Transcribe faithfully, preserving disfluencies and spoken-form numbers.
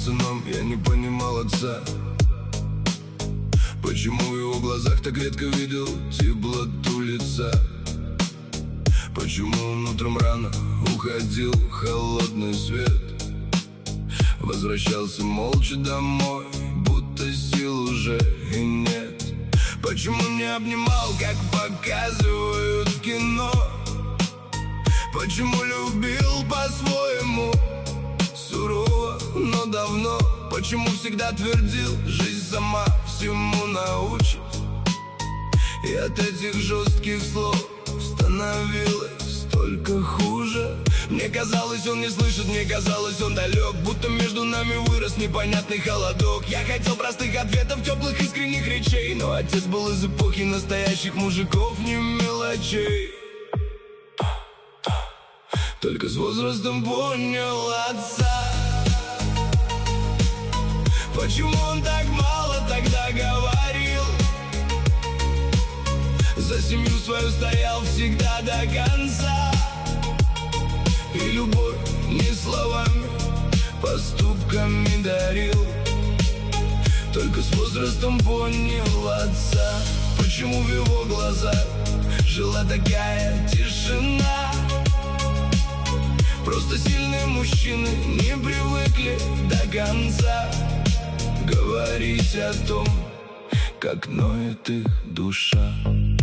пацаном я не понимал отца. Почему в его глазах так редко видел теплоту лица? Почему он утром рано уходил в холодный свет? Возвращался молча домой, будто сил уже и нет. Почему не обнимал, как показывают в кино? Почему любил по-своему, сурово, но давно? Почему всегда твердил, жизнь сама всему научит? И от этих жестких слов становилось только хуже. Мне казалось, он не слышит, мне казалось, он далек, будто между нами вырос непонятный холодок. Я хотел простых ответов, теплых искренних речей, но отец был из эпохи настоящих мужиков, не мелочей. Только с возрастом понял отца. Почему он так мало тогда говорил? За семью свою стоял всегда до конца. И любовь не словами, поступками дарил. Только с возрастом понял отца. Почему в его глазах жила такая тишина? Просто сильные мужчины не привыкли до конца говорить о том, как ноет их душа.